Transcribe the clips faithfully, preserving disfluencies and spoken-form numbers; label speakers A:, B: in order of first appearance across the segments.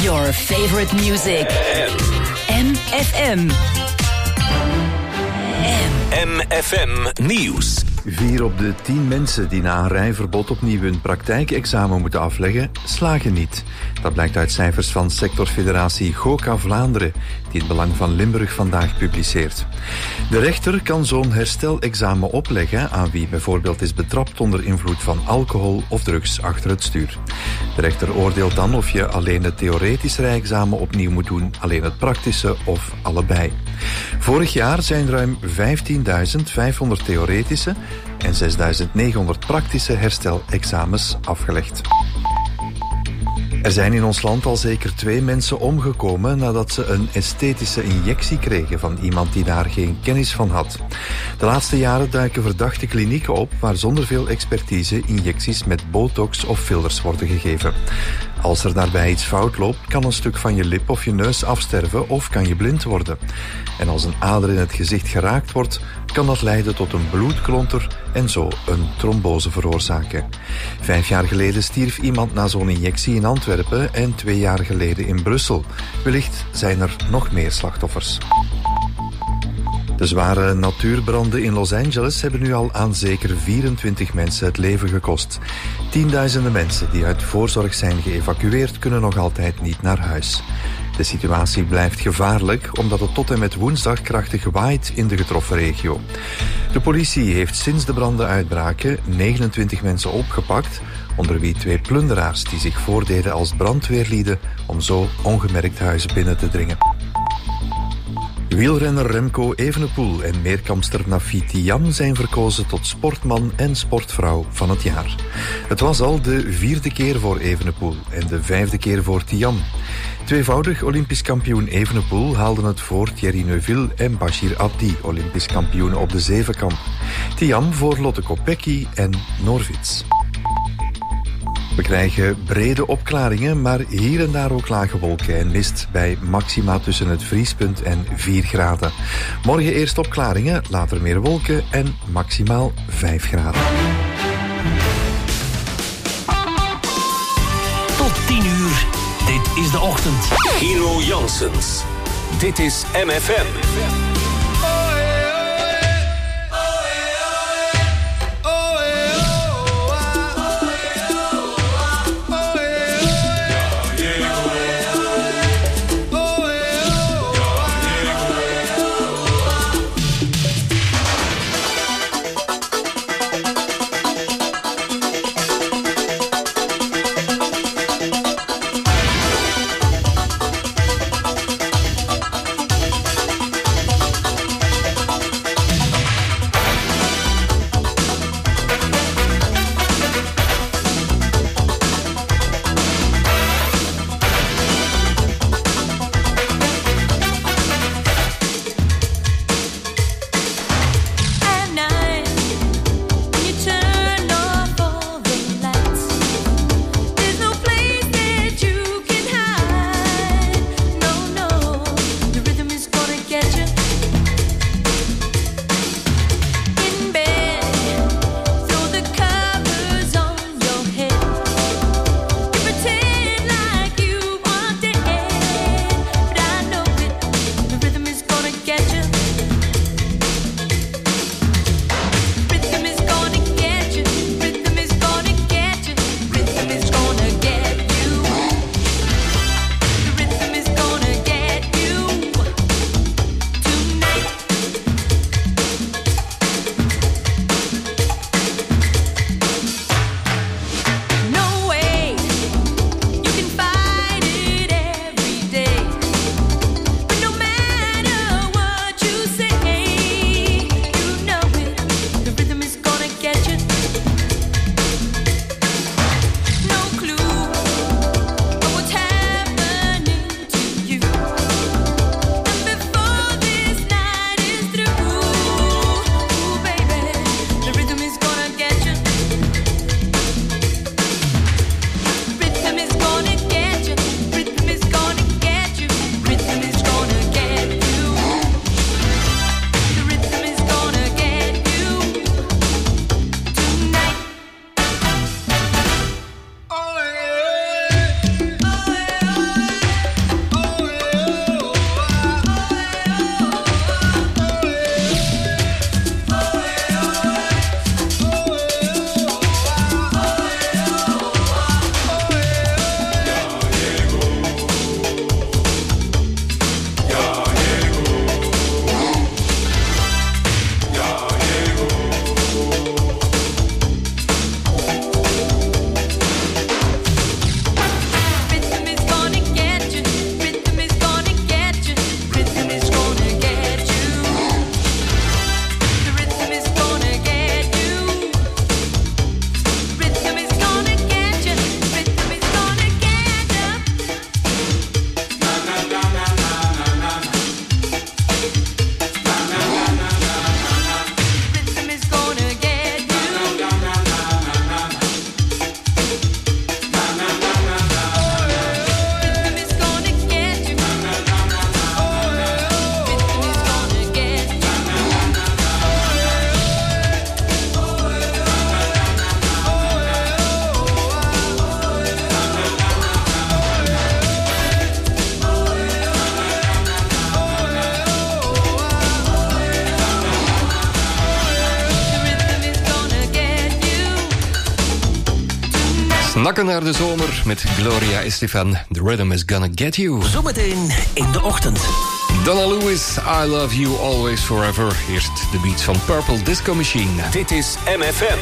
A: Your favorite music. M F M.
B: M F M Nieuws.
C: Vier op de tien mensen die na een rijverbod opnieuw hun praktijkexamen moeten afleggen, slagen niet. Dat blijkt uit cijfers van sectorfederatie GOCA Vlaanderen, die het Belang van Limburg vandaag publiceert. De rechter kan zo'n herstelexamen opleggen aan wie bijvoorbeeld is betrapt onder invloed van alcohol of drugs achter het stuur. De rechter oordeelt dan of je alleen het theoretische rijexamen opnieuw moet doen, alleen het praktische of allebei. Vorig jaar zijn ruim vijftienduizend vijfhonderd theoretische en zesduizend negenhonderd praktische herstelexamens afgelegd. Er zijn in ons land al zeker twee mensen omgekomen nadat ze een esthetische injectie kregen van iemand die daar geen kennis van had. De laatste jaren duiken verdachte klinieken op waar zonder veel expertise injecties met botox of fillers worden gegeven. Als er daarbij iets fout loopt, kan een stuk van je lip of je neus afsterven of kan je blind worden. En als een ader in het gezicht geraakt wordt, kan dat leiden tot een bloedklonter en zo een trombose veroorzaken. Vijf jaar geleden stierf iemand na zo'n injectie in Antwerpen en twee jaar geleden in Brussel. Wellicht zijn er nog meer slachtoffers. De zware natuurbranden in Los Angeles hebben nu al aan zeker vierentwintig mensen het leven gekost. Tienduizenden mensen die uit voorzorg zijn geëvacueerd kunnen nog altijd niet naar huis. De situatie blijft gevaarlijk omdat het tot en met woensdag krachtig waait in de getroffen regio. De politie heeft sinds de branden uitbraken negenentwintig mensen opgepakt, onder wie twee plunderaars die zich voordeden als brandweerlieden om zo ongemerkt huizen binnen te dringen. Wielrenner Remco Evenepoel en meerkampster Nafi Thiam zijn verkozen tot sportman en sportvrouw van het jaar. Het was al de vierde keer voor Evenepoel en de vijfde keer voor Thiam. Tweevoudig Olympisch kampioen Evenepoel haalden het voor Thierry Neuville en Bashir Abdi, Olympisch kampioenen op de zevenkamp. Thiam voor Lotte Kopecky en Norwitz. We krijgen brede opklaringen, maar hier en daar ook lage wolken en mist bij maxima tussen het vriespunt en vier graden. Morgen eerst opklaringen, later meer wolken en maximaal vijf graden.
B: Tot tien uur, dit is de ochtend. Gino Janssens, dit is M F M.
D: Snakken naar de zomer met Gloria Estefan. The rhythm is gonna get you.
B: Zometeen in de ochtend.
D: Donna Lewis, I love you always forever. Eerst de beats van Purple Disco Machine.
B: Dit is M F M.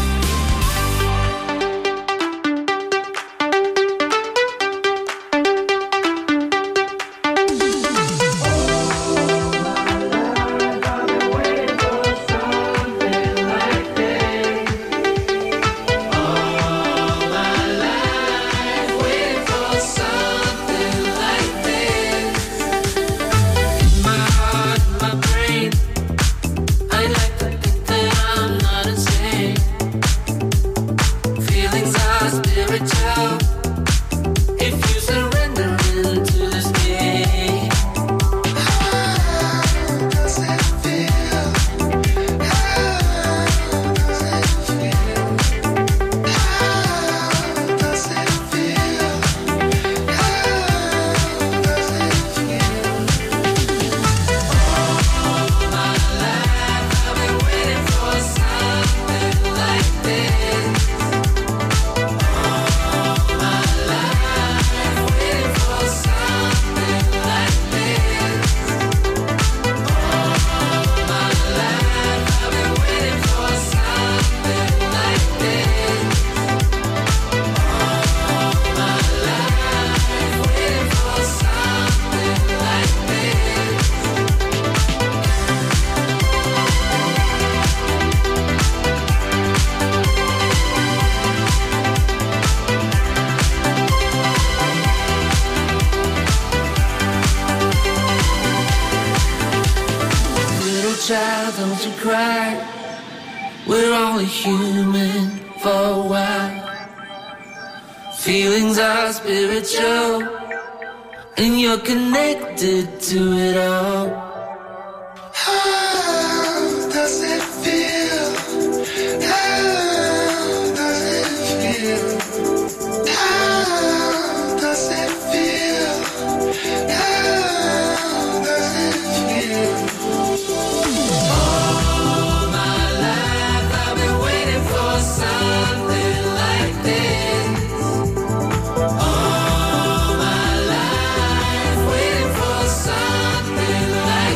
E: Connected to it all. How does it feel? How does it feel? How does it feel? How does it feel? All my life I've been waiting for something like this. All my life something like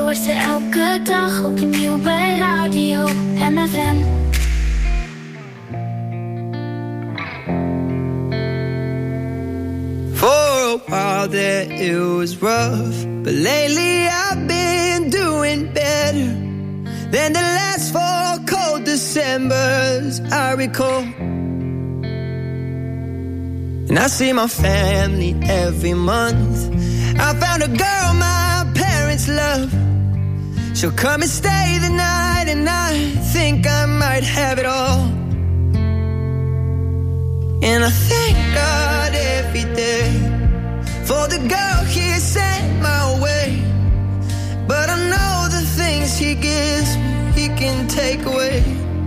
F: hoort ze elke dag opnieuw bij Radio M F M.
G: For a while there it was rough, but lately I've been doing better than the last four cold Decembers I recall. And I see my family every month. I found a girl my parents love. She'll come and stay the night, and I think I might have it all. And I thank God every day for the girl he sent my way. But I know the things he gives me, he can take away.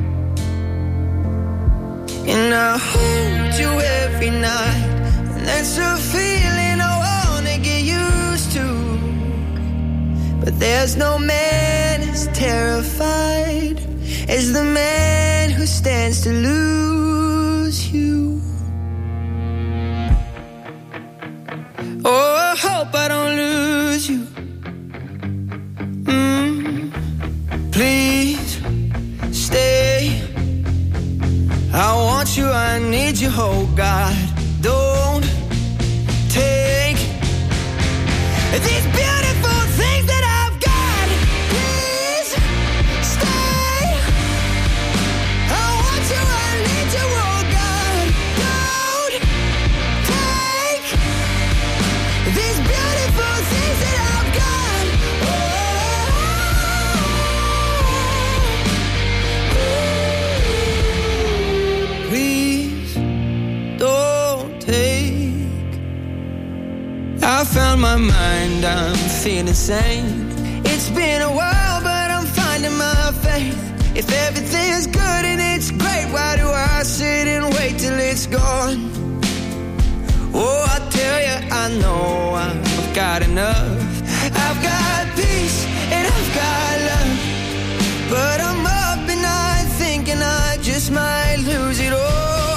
G: And I hold you every night, and that's a feeling I wanna get used to. But there's no man as terrified as the man who stands to lose you. Oh, I hope I don't lose you. Mm, please stay. I want you, I need you, oh God. Don't take these beautiful things that I've got. Please stay. I want you, I need you, oh God. Don't take these beautiful things that I've got. Oh, please don't take. I found my mind, I'm feeling sane. It's been a while, but I'm finding my faith. If everything's good and it's great, why do I sit and wait till it's gone? Oh, I tell you, I know I've got enough. I've got peace and I've got love. But I'm up and I'm thinking I just might lose it all.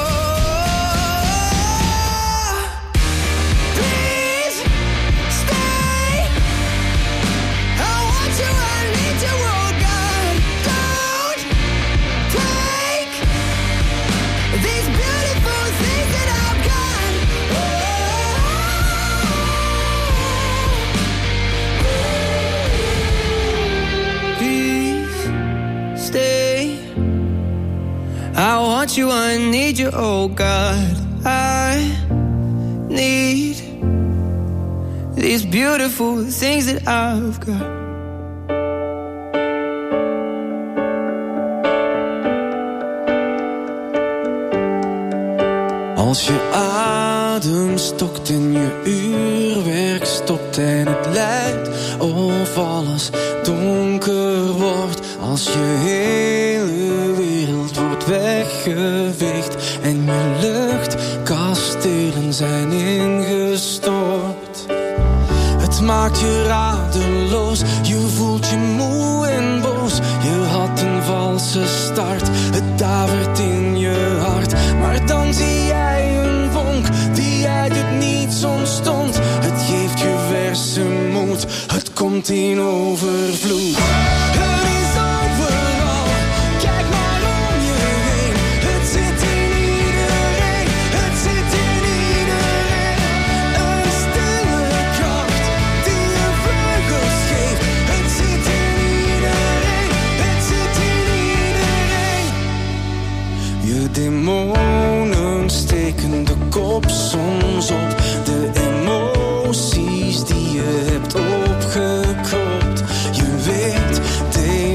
G: Please stay. I want you, I need you, oh God. Don't take these beautiful things that I've got. Please stay. I want you, I need you, oh God. I need these beautiful things that I've got.
H: Als je adem stokt en je uurwerk stopt en het lijkt of alles donker wordt. Als je hele wereld wordt weggeveegd en je luchtkastelen zijn ingestort. Het maakt je radeloos, je voelt je moe en boos. Je had een valse start, het davert in je hart. Maar dan zie jij een vonk die uit het niets ontstond. Het geeft je verse moed, het komt in overvloed. Het is overal, kijk maar om je heen. Het zit in iedereen, het zit in iedereen. Een stille kracht die je vleugels geeft. Het zit in iedereen, het zit in iedereen. Je demonen steken de kop soms op. De emoties die je hebt opgekropt. Je weet,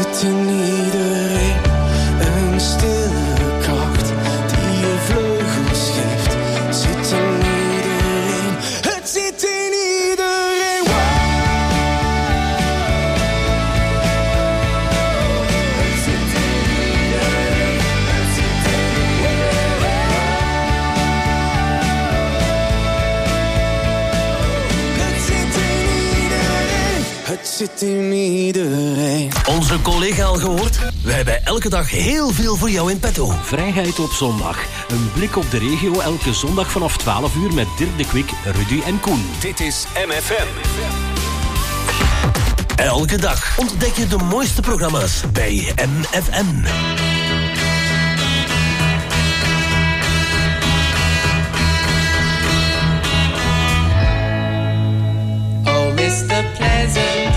H: zit in iedereen een stille kracht die je vleugels geeft. Het zit in iedereen, het zit in iedereen. Wow. Het zit in iedereen, het zit in iedereen. Het zit in iedereen, het zit in iedereen.
B: Onze collega al gehoord? We hebben elke dag heel veel voor jou in petto.
I: Vrijheid op zondag. Een blik op de regio elke zondag vanaf twaalf uur met Dirk de Kwik, Rudy en Koen.
B: Dit is M F M. Elke dag ontdek je de mooiste programma's bij M F M.
E: Oh, mister Pleasant,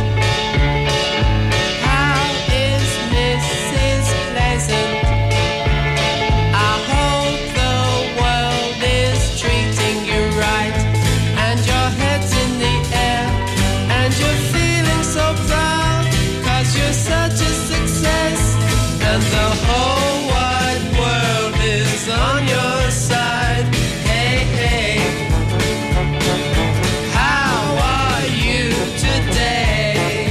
E: how is Missus Pleasant? I hope the world is treating you right, and your head's in the air, and you're feeling so proud, 'cause you're such a success, and the whole wide world is on your side. Hey, hey, how are you today?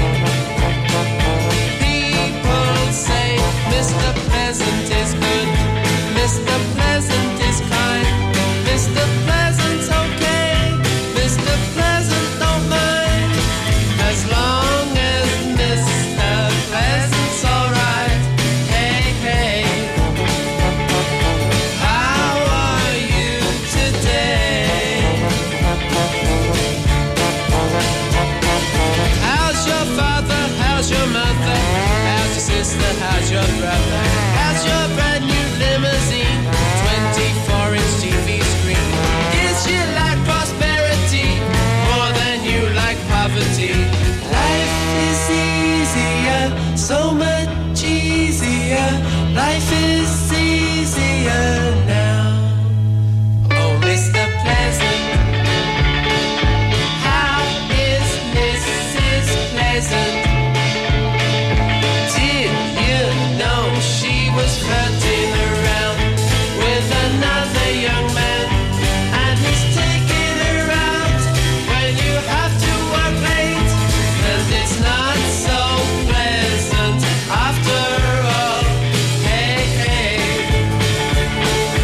E: People say Mister Pleasant is good, Mister Pleasant is kind, Mister Pleasant's okay, Mister Pleasant don't mind, as long as Mister Pleasant's alright. Hey, hey, how are you today? How's your father? How's your mother? How's your sister? How's your brother? How's your brand new limousine? twenty-four inch T V screen. Is you like prosperity more than you like poverty? Life is easier, so much easier. Life is easier now. Oh, Mister Pleasant, how is Missus Pleasant? Did you know she was flirting around with another young man, and he's taking her out when you have to work late, and it's not so pleasant after all. Hey, hey,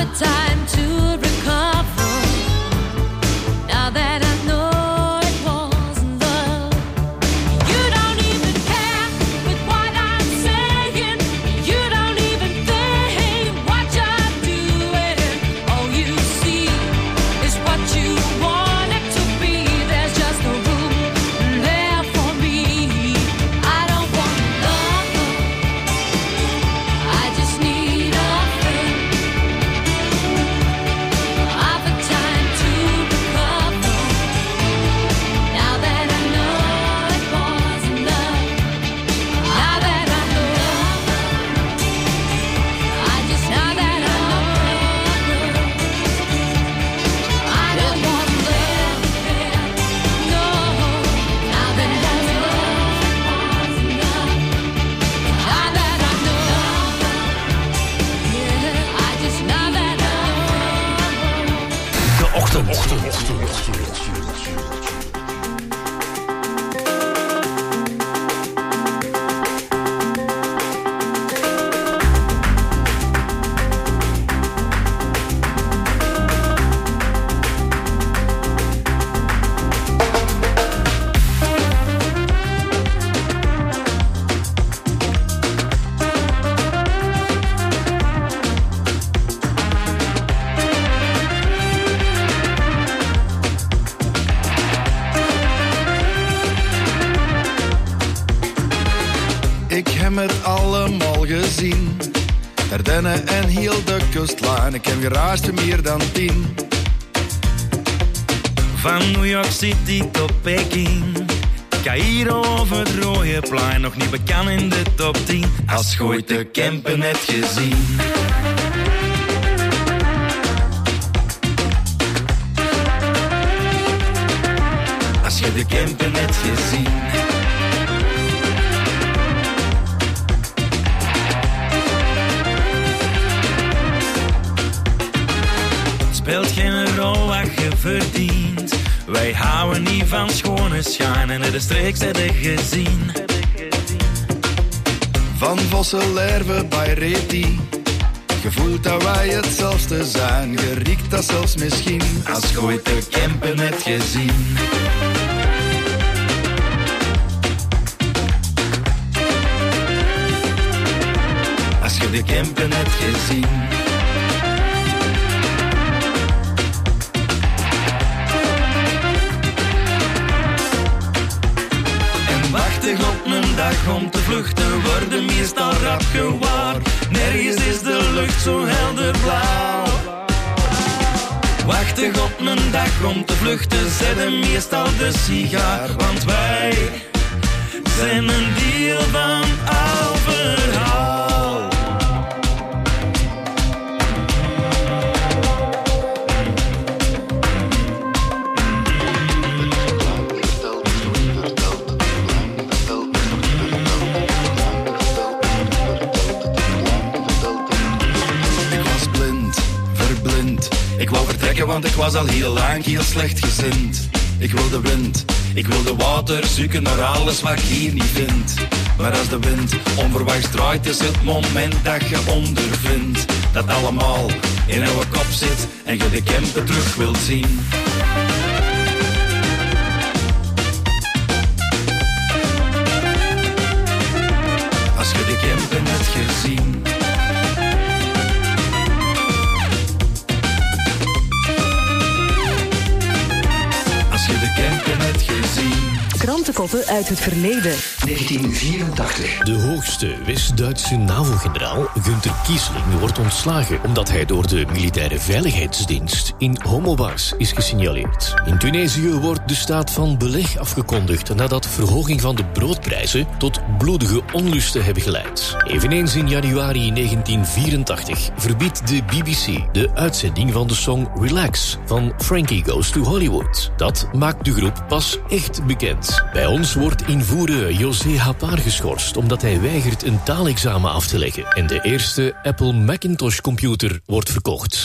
J: offer time to recover. Now that I know it wasn't love, you don't even care with what I'm saying. You don't even think what you're doing. All you see is what you want it to be. There's just no room there for me. I don't want love, I just need a friend. Offer time to recover. Now that I know it wasn't love. Now that I know, I just now that I know, I don't want love, no. Now that I know it wasn't love. Now that I know, yeah, I just now that I know.
B: De ochtend.
K: Ik heb het allemaal gezien. Ardennen en heel de kustlijn. Ik heb gereisd meer dan tien.
L: Van New York City tot Peking. Cairo over het rode plein. Nog niet bekend in de top tien. Als je ooit de Kempen hebt gezien. Als je de Kempen hebt gezien. Speelt geen rol wat je verdient. Wij houden niet van schone schijn. En de streeks hebben gezien.
K: Van Vosselerve bij Reti. Je voelt dat wij hetzelfde zijn. Je riekt dat zelfs misschien.
L: Als je ooit de Kempen hebt gezien. Als je de Kempen hebt gezien. Op een dag om te vluchten worden meestal rap gewaar. Nergens is de lucht zo helder blauw. Wachtig op een dag om te vluchten, zetten meestal de sigaar. Want wij zijn een deel van al verhaal.
K: Ik wou vertrekken, want ik was al heel lang heel slecht gezind. Ik wil de wind, ik wil de water, zoeken naar alles wat ik hier niet vind. Maar als de wind onverwachts draait, is het moment dat je ondervindt dat allemaal in jouw kop zit en je de Kempen terug wilt zien. Als je de Kempen hebt gezien.
A: Krantenkoppen uit het verleden.
B: negentien vierentachtig.
I: De hoogste West-Duitse NAVO-generaal Günther Kiesling wordt ontslagen omdat hij door de militaire veiligheidsdienst in homobars is gesignaleerd. In Tunesië wordt de staat van beleg afgekondigd nadat verhoging van de broodprijzen tot bloedige onlusten hebben geleid. Eveneens in januari negentien vierentachtig verbiedt de B B C de uitzending van de song Relax van Frankie Goes to Hollywood. Dat maakt de groep pas echt bekend. Bij ons wordt invoerder José Hapar geschorst omdat hij weigert een taalexamen af te leggen. En de eerste Apple Macintosh computer wordt verkocht.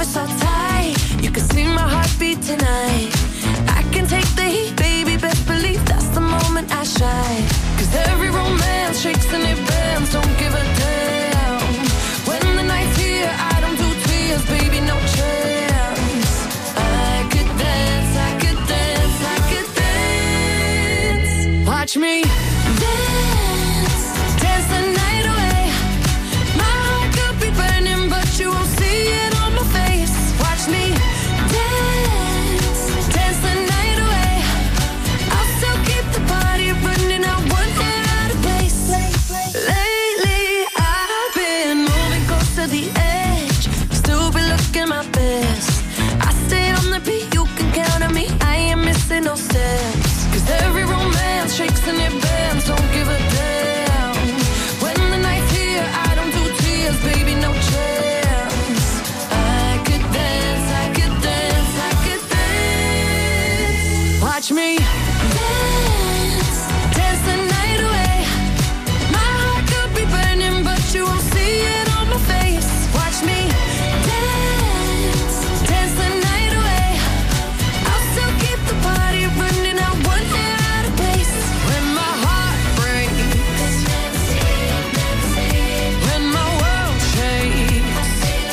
M: so tight. You can see my heartbeat tonight. I can take the heat, baby, best believe that's the moment I shine. Cause every romance shakes and it bends, don't give a damn. When the night's here, I don't do tears, baby, no chance. I could dance, I could dance, I could dance. Watch me dance, dance the night away. My heart could be burning, but you won't see it on my face. Watch me dance, dance the night away. I'll still keep the party running, I want it out of place. Lately I've been moving close to the edge, still be looking my best. I stay on the beat, you can count on me, I ain't missing no steps. Cause every romance shakes and it bends, don't give a damn. When the night's here, I don't do tears, baby, no chance. I could dance, I could dance, I could dance. Watch me dance, dance the night away. My heart could be burning, but you won't see it on my face. Watch me dance, dance the night away. I'll still keep the party running, I want it out of place. When my heart breaks, when my world shakes,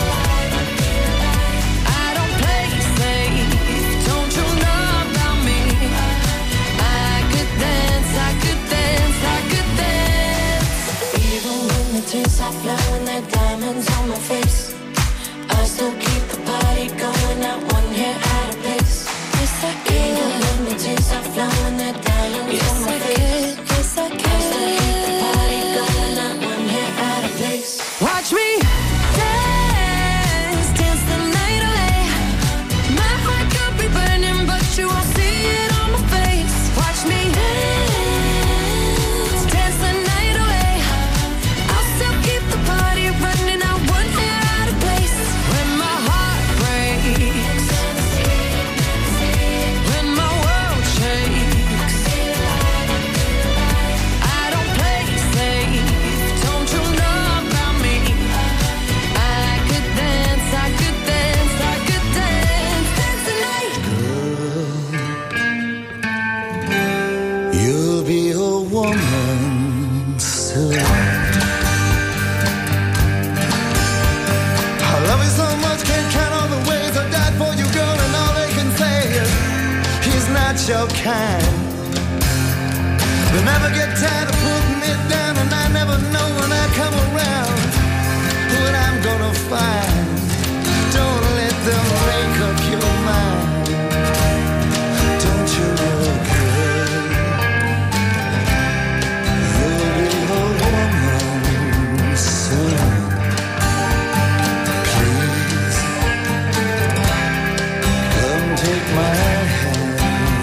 M: I don't play safe, don't you know about me? I could dance, I could dance, I could dance. Even when the tears stop flowing, there are diamonds on my face, I still keep the party going, not one hair out of place. Yes, I can. Even when the tears stop flowing, there are diamonds on my face. Yes, I can. I still keep the party going, not one hair out of place. Watch me dance, dance the night away. My heart could be burning, but you won't see it on my face. Watch me dance, dance the night away. I'll still keep the party running, I want it out of place. When my heart breaks, when my world shakes, I don't play safe, don't you know about me? I could dance, I could dance, I could dance, dance the night.
N: You'll be a woman soon. I love you so much, can't count all the ways I died for you, girl, and all they can say is he's not your kind. They never get tired of putting me down, and I never know when I come around what I'm gonna find. Don't let them make up your mind. Don't you know, girl, you'll be a woman soon. Please, come take my hand.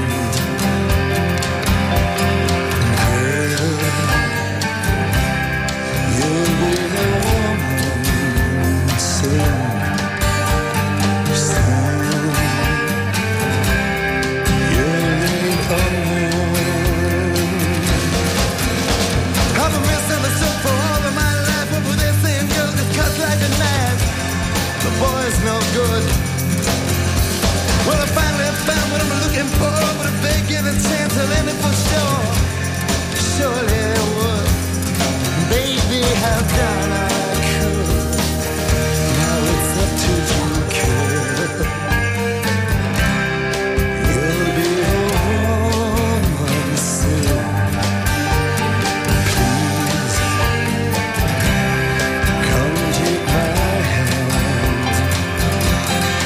N: Girl, you'll be a woman soon. Soon, you'll be a woman. I've been misunderstood for all of my life. What were they saying? Girls just cut like a knife. The boy's no good. Well, I finally found what I'm looking for, but if they give a chance, I'll end it for sure. Surely I would. Baby, how done I could. Now it's up to you, girl. You'll be a woman soon. Please, come take my hand.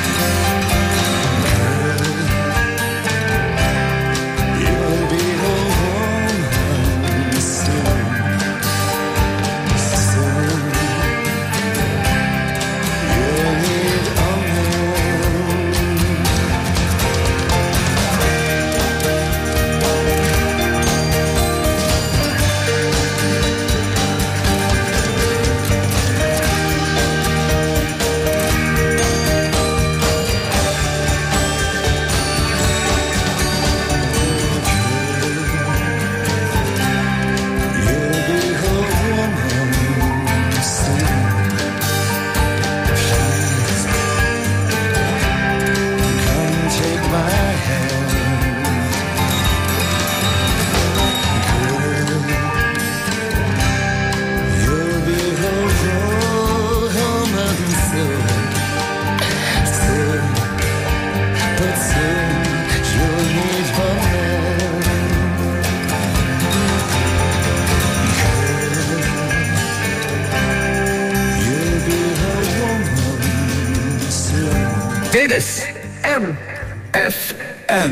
O: Dit is M F M.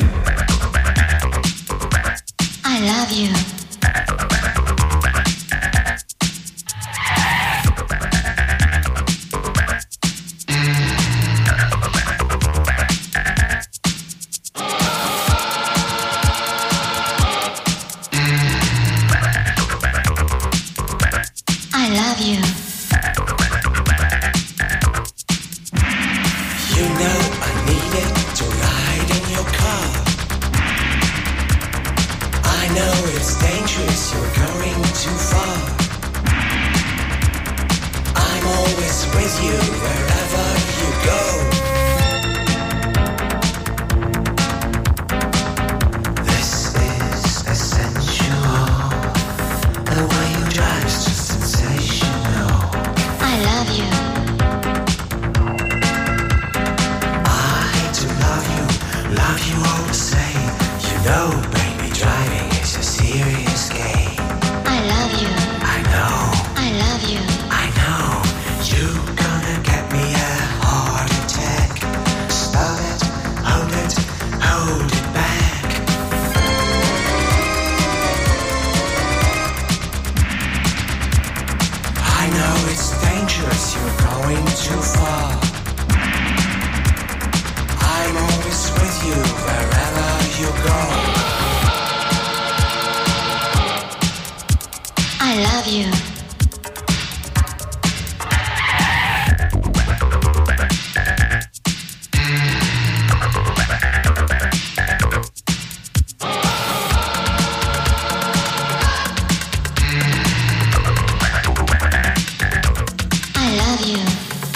F: I love you. I love you.
P: You know I needed to ride in your car. I know it's dangerous, you're going too far. I'm always with you wherever you go. This is essential. The way you drive's just sensational.
F: I love you.
P: Love you all the same. You know, baby, driving is a serious game.
F: I love you.
P: I know.
F: I love you.
P: I know. You gonna get me a heart attack. Stop it, hold it, hold it back. I know it's dangerous, you're going too far. I'm always with you wherever you go.
F: I love you. I love you.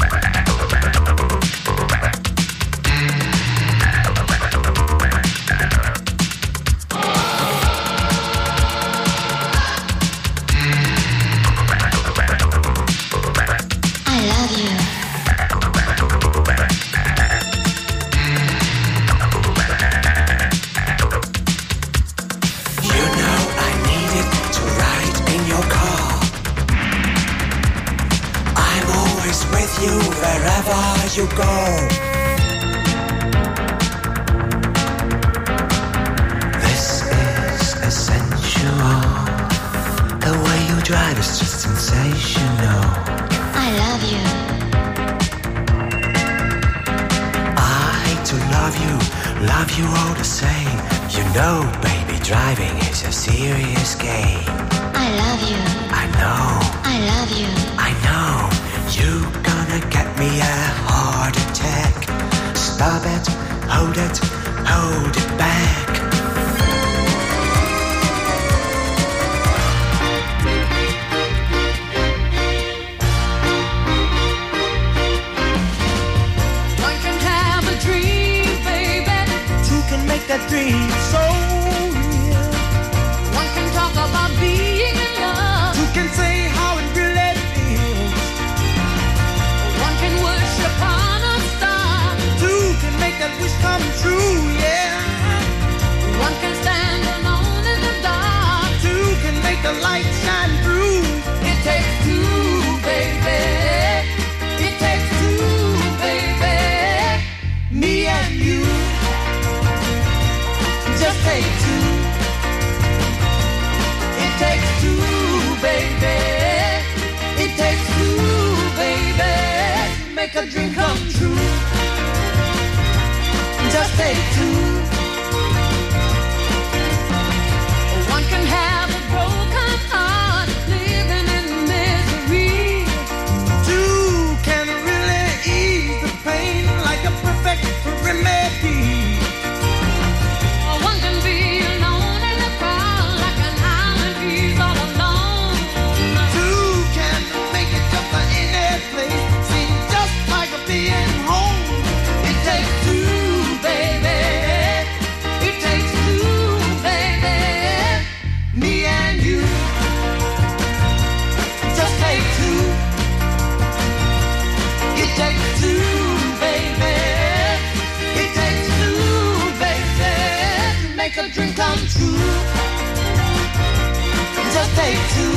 P: You go. This is essential. The way you drive is just sensational.
F: I love you.
P: I hate to love you, love you all the same. You know, baby, driving is a serious game.
F: I love you.
P: I know.
F: I love you.
P: I know. You gonna get me a heart attack. Stop it, hold it, hold it back.
J: One can have a dream, baby.
E: Two can make that dream so real.
J: One can talk about being in love.
E: Two can say how it really feels.
J: One can wish upon a star.
E: Two can make that wish come true, yeah.
J: One can stand alone in the dark.
E: Two can make the light shine through.
J: It takes two, baby. It takes two, baby.
E: Me and you. Just take two.
J: It takes two, baby. It takes two, baby.
E: Make a dream come true. Just take two.
J: One can have a broken heart, living in misery.
E: Two can really ease the pain like a perfect remedy.
J: One can be alone in the crowd, like an island he's all alone.
E: Two can make it just like any place, seem just like a being home.
J: It takes two, baby. It takes two, baby.
E: Me and you. Just take two. It takes two, baby. It takes two, baby. To make a dream come true. Just take two.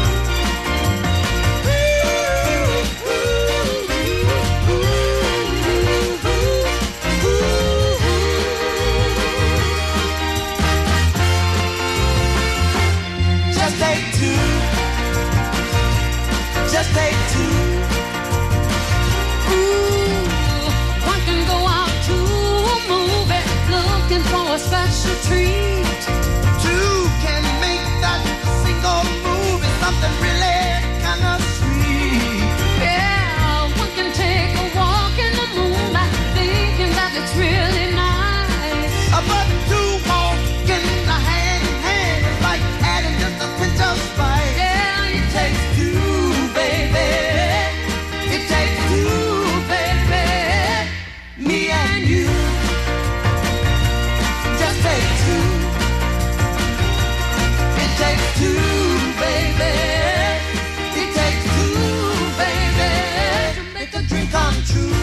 E: Ooh, ooh, ooh, ooh.
M: take two.
J: Ooh, one can go out to a movie looking for a special treat.
N: Two can make that single movie something really kind of sweet.
J: Yeah, one can take a walk in the moonlight thinking that it's really nice.
N: But two walking hand in hand is like adding just a pinch of spice.
J: Yeah, it takes two, baby.
N: It takes two, baby. Me and you. Just take two. It takes two, baby. It takes two, baby. To make a dream come true.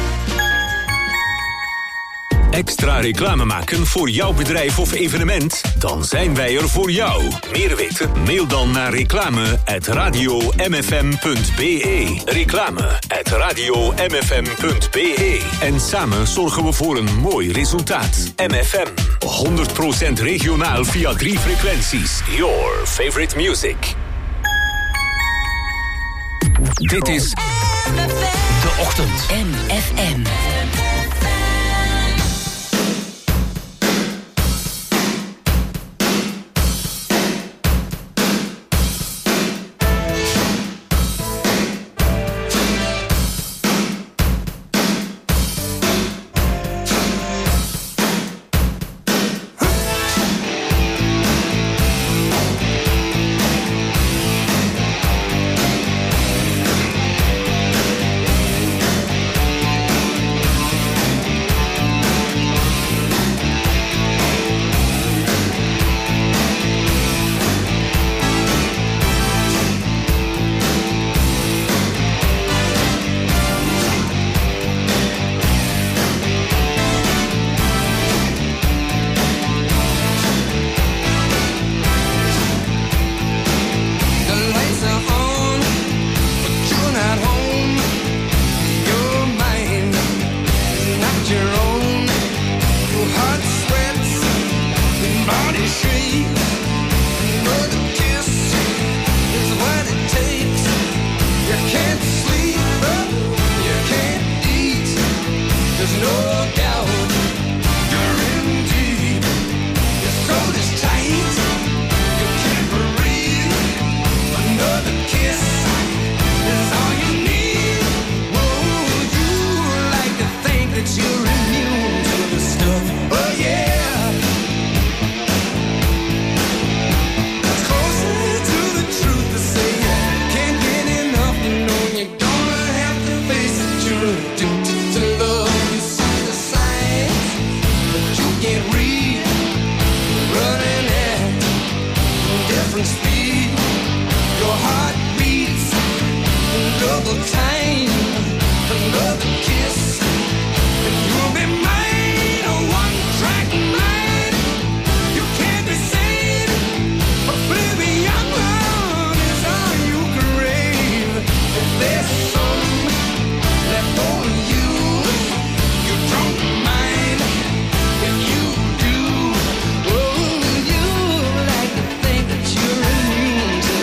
B: Extra reclame maken voor jouw bedrijf of evenement? Dan zijn wij er voor jou. Meer weten? Mail dan naar reclame at radio m f m punt b e. Reclame at radio m f m punt b e. En samen zorgen we voor een mooi resultaat. M F M, honderd procent regionaal via drie frequenties. Your favorite music. Dit is De Ochtend.
A: M F M.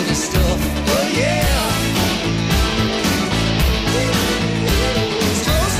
M: Oh yeah.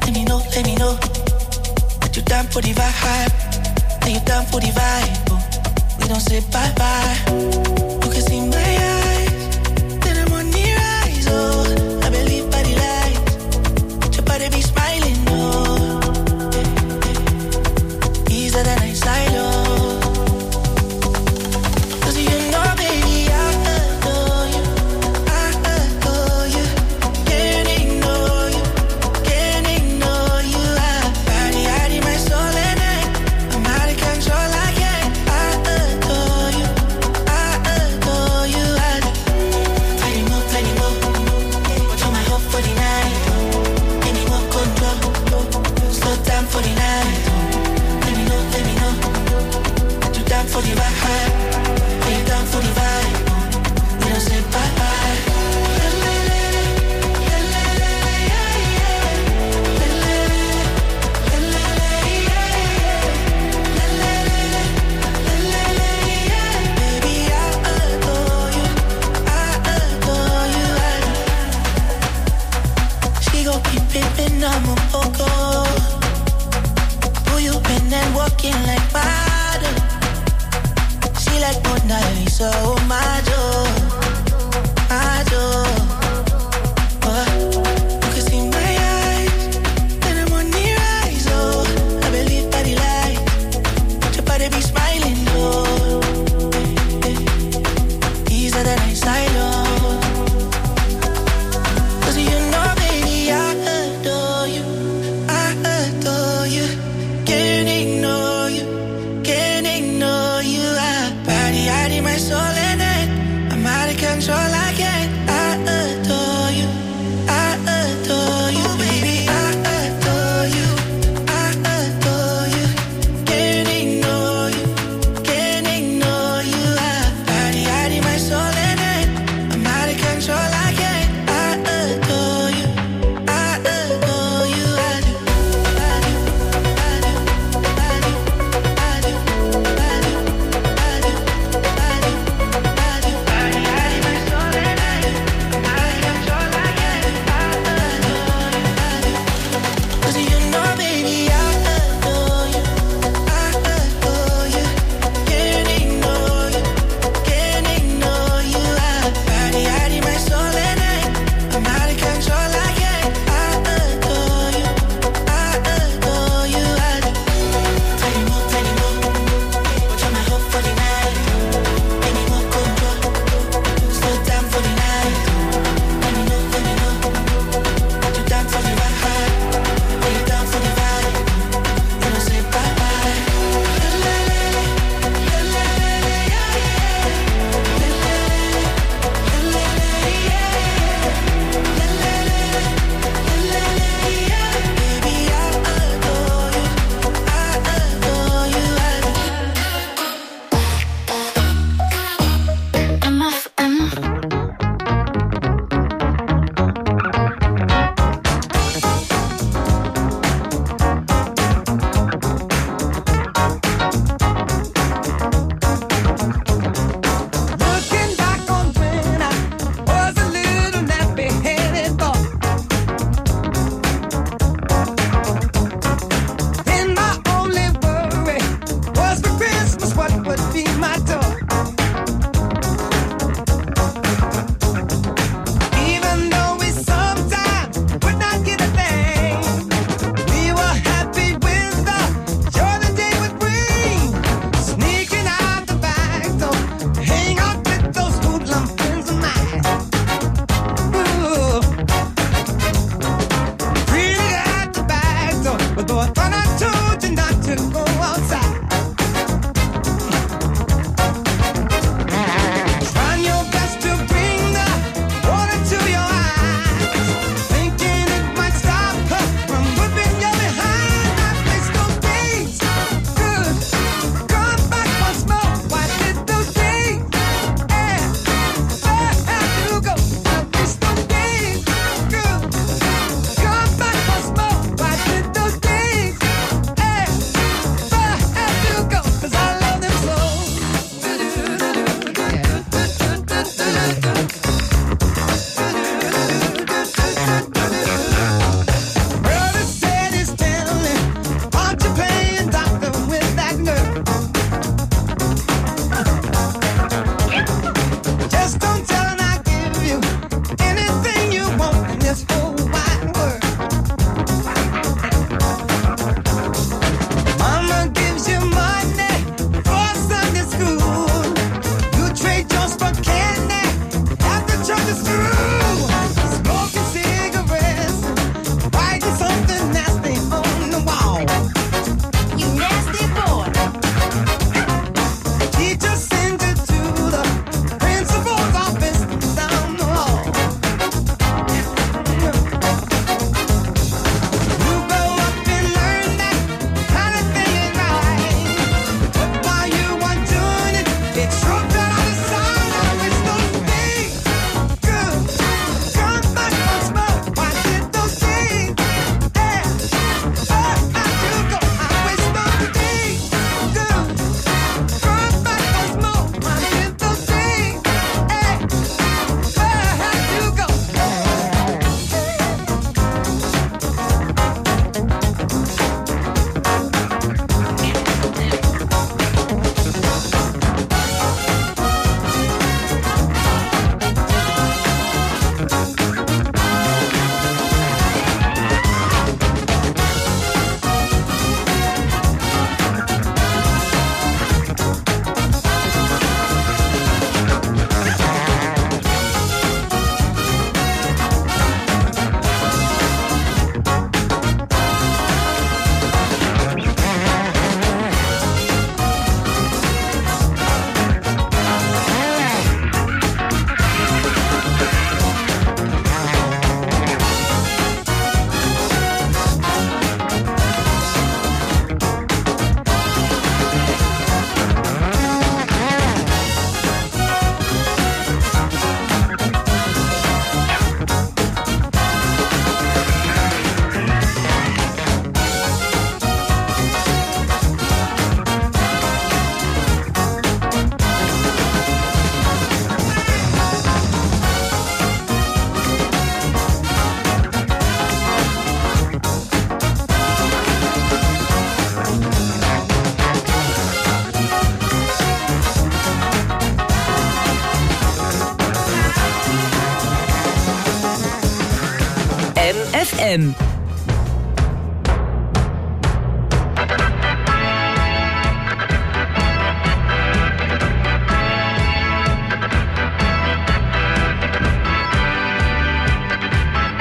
Q: let me know, let me know that you down for the vibe, that you down for the vibe. Oh, we don't say bye bye. You can see my eyes, then I'm on the rise. Oh, I believe by the light, that your body be smiling. Oh, easier than I silo. For the vibe, are you down for the vibe? We don't say bye bye. Baby, I adore you, I adore you. She gon' keep pimpin', I'm a poco. Pull you in and walking like water. Like Mona Lisa, oh my joy, my joy. Oh, you can see my eyes, then I'm on the rise. Oh, I believe by the light, that your body be smiling. Oh, easier than I silo. Cause you know, baby, I adore you, I adore you. Can't ignore you, can't ignore you. I body, I need my soul in it.
A: M.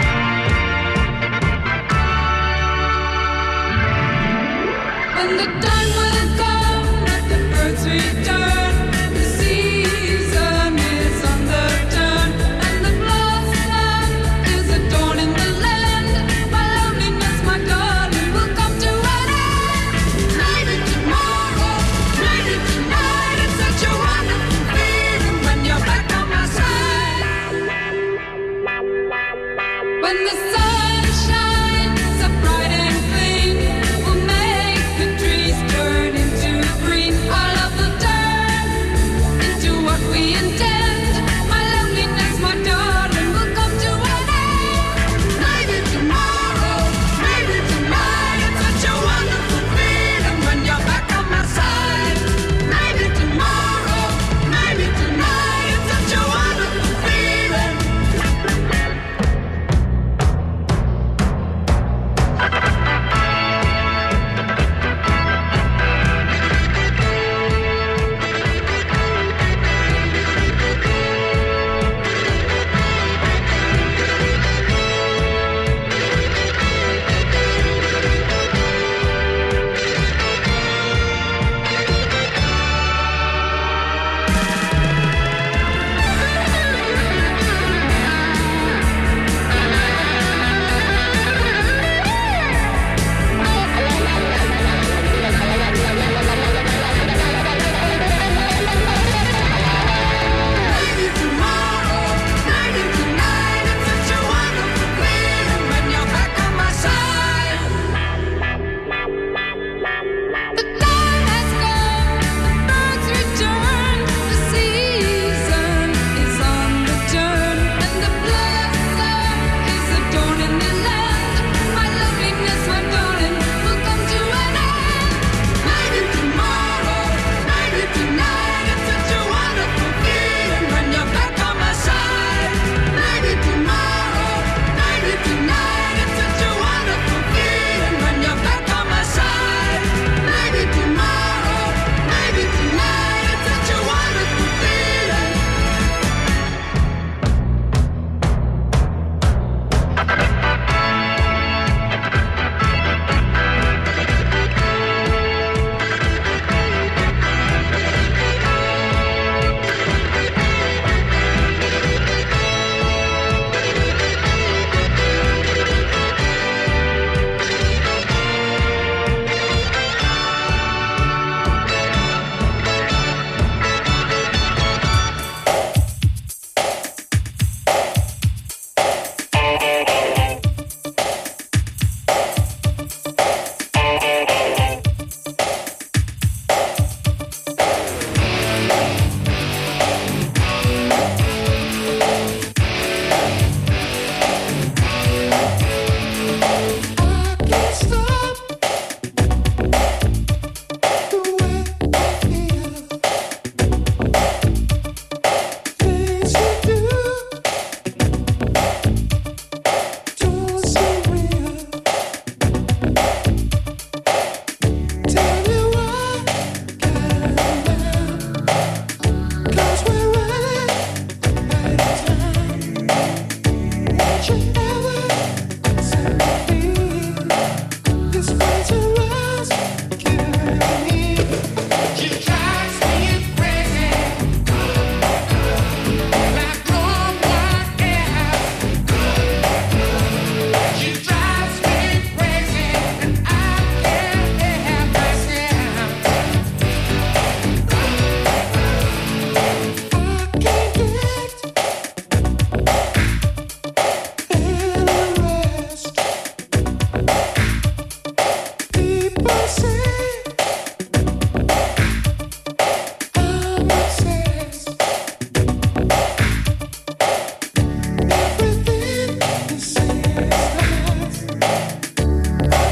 J: When the